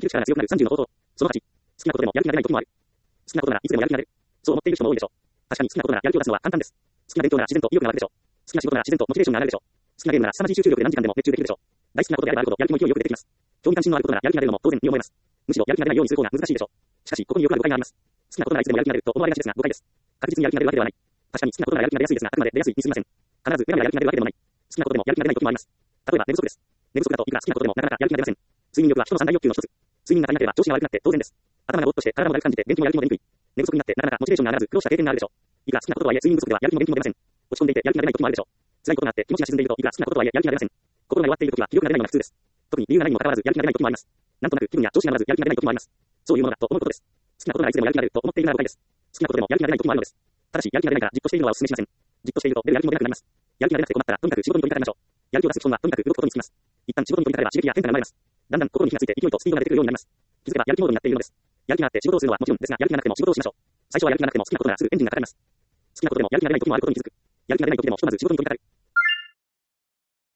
る力が強くなる30の方法。その8、好きなことでもやる気が出ない時もある。好きなことならいつでもやる気が出る。そう思っている人も多いでしょう。確かに好きなことならやる気を出すのは簡単です。好きな勉強なら自然と意欲が湧くでしょう。好きな仕事なら自然とモチベーションが上がるでしょう。好きなゲームなら凄まじい集中力で何時間でも熱中できるでしょう。大好きなことであればあるほどやる気も勢いよく出てきます。興味関心のあることならやる気が出るのも当然に思えます。むしろやる気が出ないようにする方が難しいでしょう。しかし、ここによくある誤解があります。好きなことならいつでもやる気が出ると思われがちですが誤解です。確実にやる気が出るわけではない。確かに好きなことならやる気が出やすいですが、あくまで出やすいに過ぎません。必ずやる気が出るわけでもない。好きなことでもやる気が出ない時もあります。例えば寝不足です。寝不足だといくら好きなことでもなかなかやる気が出ません。睡眠欲は人の三大欲求の一つ。睡眠が足りなければ調子が悪くなって当然です。頭がぼーっとして体もだるく感じて元気もやる気も出にくい。寝不足になってなかなかモチベーションが上がらず苦労した経験があるでしょう。いくら好きなこととはいえ睡眠不足ではやる気も元気も出ません。落ち込んでいてやる気が出ない時もあるでしょう。辛いことがあって気持ちが沈んでいるといくら好きなこととはいえやる気が出ません。心が弱っている時は気力が出ないのが普通です。特に理由がないにもかかわらずやる気が出ない時もあります。なんとなく気分や調子が乗らずやる気が出ない時もあります。そういうものだと思うことです。好きなことならいつでもやる気が出ると思っているのは誤解です。好きなことでもやる気が出ない時もあるのです。ただしやる気が出ないからじっとしているのはお勧めしません。じっとしていると出るやる気も出なくなります。やる気が出なくて困ったらとにかく仕事に取り掛かりましょう。やる気を出す基本はとにかく動くことにつきます。一旦仕事に取り掛かれば刺激や変化が生まれます。だんだん心に火がついて勢いとスピードが出てくるようになります。気づけばやる気モードになっているのです。やる気があって仕事をするのはもちろんですが、やる気がなくても仕事をしましょう。最初はやる気がなくても好きなことならすぐエンジンがかかります。好きなことでもやる気が出ない時もあることに気づく。やる気が出ない時でもひとまず仕事に取り掛かる。